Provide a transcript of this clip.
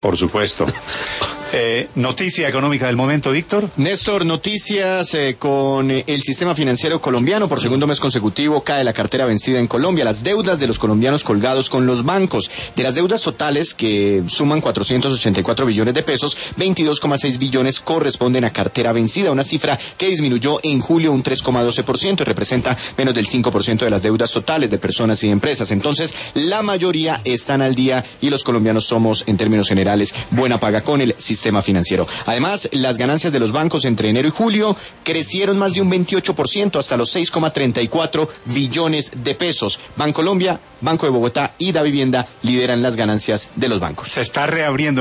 Por supuesto. Noticia económica del momento, Víctor. Néstor, noticias con el sistema financiero colombiano. Por segundo mes consecutivo cae la cartera vencida en Colombia. Las deudas de los colombianos colgados con los bancos. De las deudas totales, que suman 484 billones de pesos, 22,6 billones corresponden a cartera vencida, una cifra que disminuyó en julio un 3,12% y representa menos del 5% de las deudas totales de personas y empresas. Entonces, la mayoría están al día y los colombianos somos, en términos generales, buena paga con el sistema financiero. Además, las ganancias de los bancos entre enero y julio crecieron más de un 28% hasta los 6,34 billones de pesos. Bancolombia, Banco de Bogotá y Davivienda lideran las ganancias de los bancos. Se está reabriendo